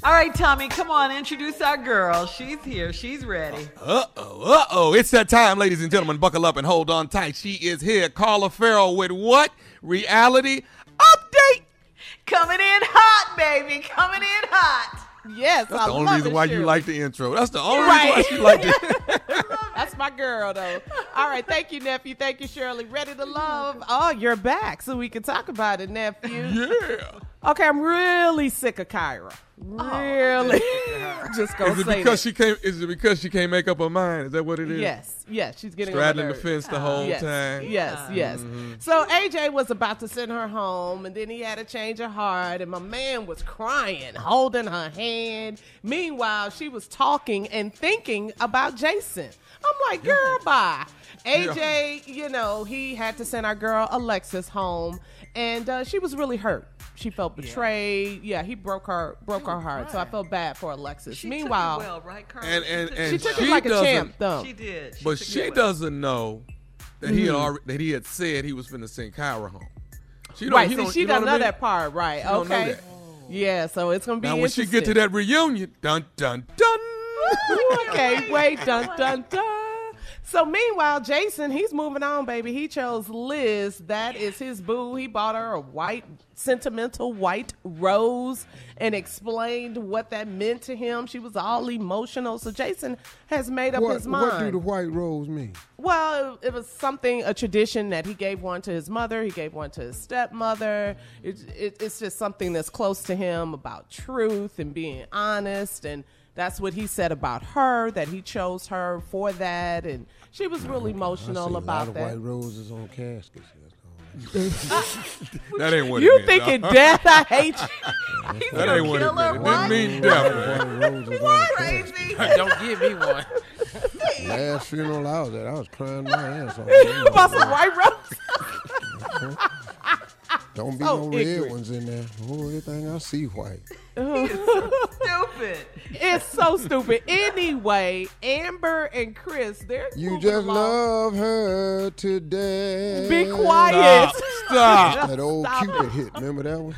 All right, Tommy, come on, introduce our girl. She's here. She's ready. It's that time, ladies and gentlemen. Buckle up and hold on tight. She is here. Carla Ferrell with what? Reality Update. Coming in hot, baby. Coming in hot. Yes, That's the only reason why you like the intro. That's the only Right. reason why she liked it. That's my girl, though. All right, thank you, nephew. Thank you, Shirley. Ready to love? Oh, you're back, so we can talk about it, nephew. Yeah. Okay, I'm really sick of Kyra. Really. Just go Is it say because that. she can't? Is it because she can't make up her mind? Is that what it is? Yes, she's getting Straddling on the my fence the whole yes, time. Yes. Mm-hmm. So AJ was about to send her home, and then he had a change of heart, and my man was crying, holding her hand. Meanwhile, she was talking and thinking about Jason. I'm like, girl, bye. AJ, he had to send our girl Alexis home, and she was really hurt. She felt betrayed. Yeah, he broke her heart. Right. So I felt bad for Alexis. She Meanwhile, took it well, right, Carla? And she took she it like a doesn't- champ, though. She did. But she doesn't know that he had said he was finna send Kyra home. She don't, Right, he see, don't- she you know doesn't what I know mean? that part, right? She don't know Okay. that. Yeah, so it's gonna be Now when she interesting. get to that reunion, dun dun dun. Okay, wait, dun dun dun. So meanwhile, Jason, he's moving on, baby. He chose Liz. That is his boo. He bought her a sentimental white rose and explained what that meant to him. She was all emotional. So Jason has made up his mind. What do the white rose mean? Well, it was a tradition that he gave one to his mother. He gave one to his stepmother. It's just something that's close to him about truth and being honest. And that's what he said about her, that he chose her for that. And she was really emotional about a lot of that. white roses on caskets. That ain't what You it meant. thinking death? I hate you. He's That gonna ain't what it kill her. meant. It What? didn't mean death. White roses on a casket. Crazy. Don't give me one. Last funeral I was at, I was crying my ass off. You bought some white roses? Don't be So no red ignorant. ones in there. Oh, everything I see white. Stupid. It's so stupid. Anyway, Amber and Chris, they're You moving just along. love her to death. Be quiet. Stop. That old Stop Cupid hit. Remember that one?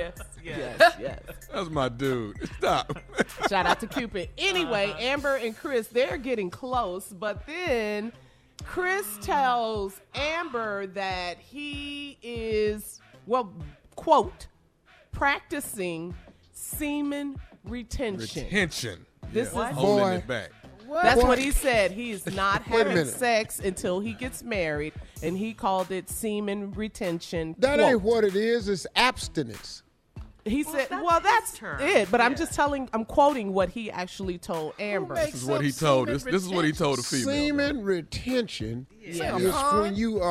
Yes. That's my dude. Stop. Shout out to Cupid. Anyway, Amber and Chris, they're getting close, but then Chris tells Amber that he is, quote, practicing semen retention. Retention. This Yeah. is Holding Boy. it back. That's what he said. He's not Wait a having minute. sex until he gets married, and he called it semen retention. That quote. ain't what it is. It's abstinence. He Well, said, that's well, that's his term. it. But I'm Yeah. just I'm quoting what he actually told Amber. makes This is what he told us. This is what he told the female. Semen retention Yeah. is when you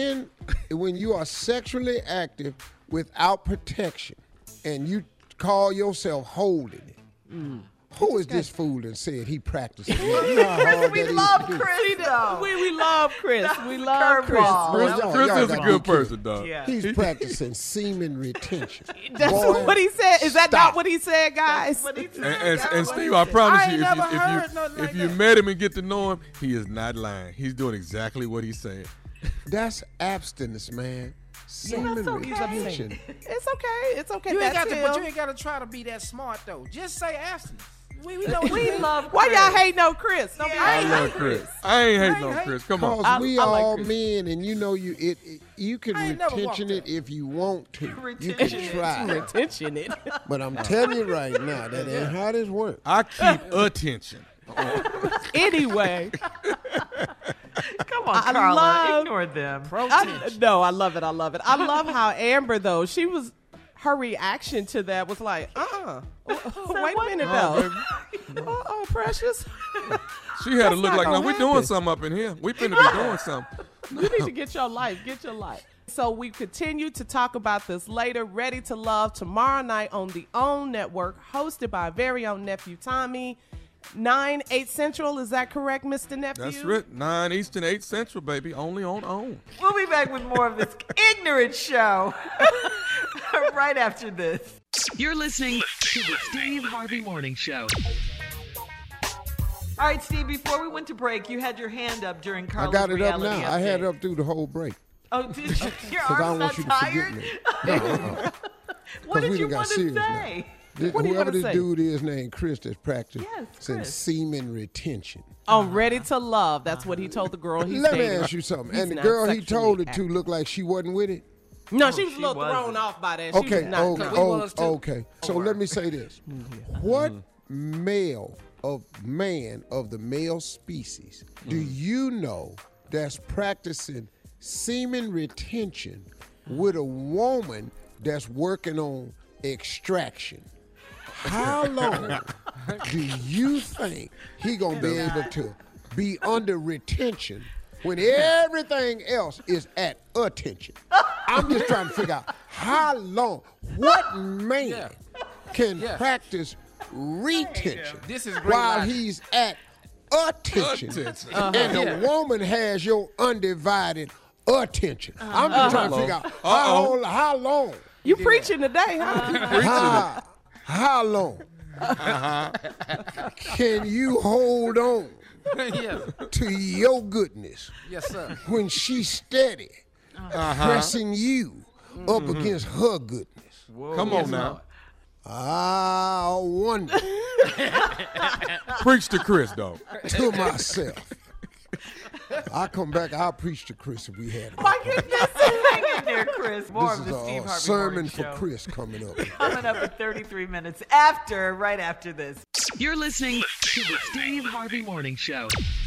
are sexually active without protection, and you call yourself holding it. Who is this fool that said he practicing? You know how hard We that is love to do. Chris, though. We love Chris. That We was love a Chris. curveball. Chris, Chris y'all is a got good to be person, dog. Yeah. He's practicing semen retention. That's Boy, what he said. Is that not stop. what he said, guys? What he said. And Steve, I promise I you, ain't never heard nothing if like you that. met him and get to know him, he is not lying. He's doing exactly what he's saying. That's abstinence, man. Semen that's okay. retention. It's okay. It's okay. You ain't That's got to, him. but you ain't got to try to be that smart though. Just say abstinence. We know what We you mean. love Why Chris. y'all hating on Chris? Don't be Yeah. I hating love on Chris. I ain't hating on hate- Chris. Come on. Because we I like all Chris. men, and you can I ain't never retention walked it if you want to. You Retention can it. try. Retention it. But I'm telling you right now, that ain't how this works. I keep attention. Anyway, Come on, I Carla. love- Ignore them. I love it. I love it. I love how Amber though her reaction to that was like, wait a minute though. Precious. She had to That's look not like, gonna no, we happen. doing something up in here. We finna be doing something. You need to get your life. Get your life. So we continue to talk about this later. Ready to Love tomorrow night on the OWN Network, hosted by our very own nephew Tommy. 9, 8 Central. Is that correct, Mr. Nephew? That's right. 9 Eastern, 8 Central, baby. Only on OWN. We'll be back with more of this ignorant show right after this. You're listening to the Steve Harvey Morning Show. All right, Steve, before we went to break, you had your hand up during I Carla's got it up reality now. I had it update. up through the whole break. Oh, did you? Your Because I arm's don't want not you to forget tired? me. No, What did we you done got want to serious now. say? What are you Whoever gonna this say? dude is named Chris that's practiced Yes, since Chris. semen retention. On Ready to Love, that's what he told the girl he's Let me dating. ask you something. He's And the not girl he sexually told it to active. looked like she wasn't with it? No, she was a she little thrown wasn't. off by that. She Okay, was not. oh, we was too. okay. So let me say this. What man of the male species do you know that's practicing semen retention with a woman that's working on extraction? How long do you think he gonna be able to be under retention when everything else is at attention? I'm just trying to figure out how long. What man can practice retention This is great while logic. he's at attention, and the woman has your undivided attention? I'm just trying to figure out how long. You preaching today, huh? How long can you hold on Yes. to your goodness Yes, sir. when she's steady pressing you up against her goodness? Come on now. I wonder Preach to Chris, dog. to myself. I come back, I'll preach to Chris if we had it. My goodness. Hang in there, Chris. More This of is the Steve a Harvey sermon Morning for Show. Chris coming up. Coming up in 33 minutes right after this. You're listening to the Steve Harvey Morning Show.